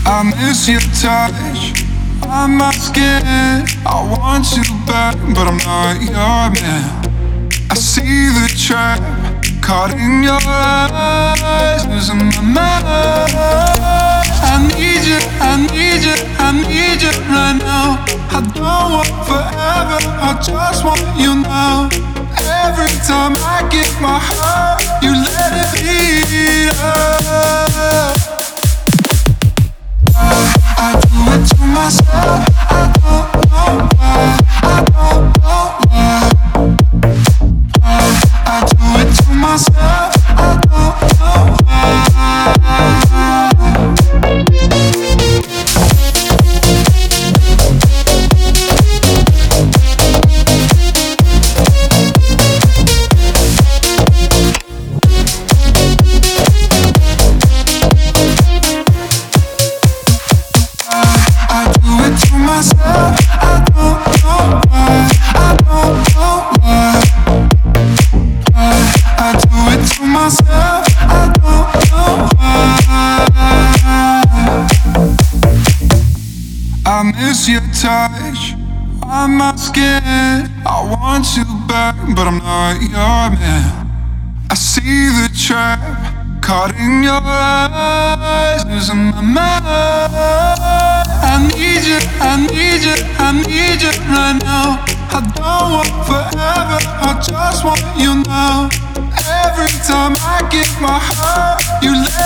I miss your touch on my skin. I want you back, but I'm not your man. I see the trap caught in your eyes, losing my mind. I need you, I need you, I need you right now. I don't want forever, I just want you now. Every time I give my heart, you let it beat up. I do it to myself, I don't know why, I don't know why. I do it to myself, I don't know why. I miss your touch on my skin. I want you back, but I'm not your man. I see the trap caught in your eyes, losing my mind. I need you, I need you, I need you right now. I don't want forever, I just want you now. Every time I give my heart, you let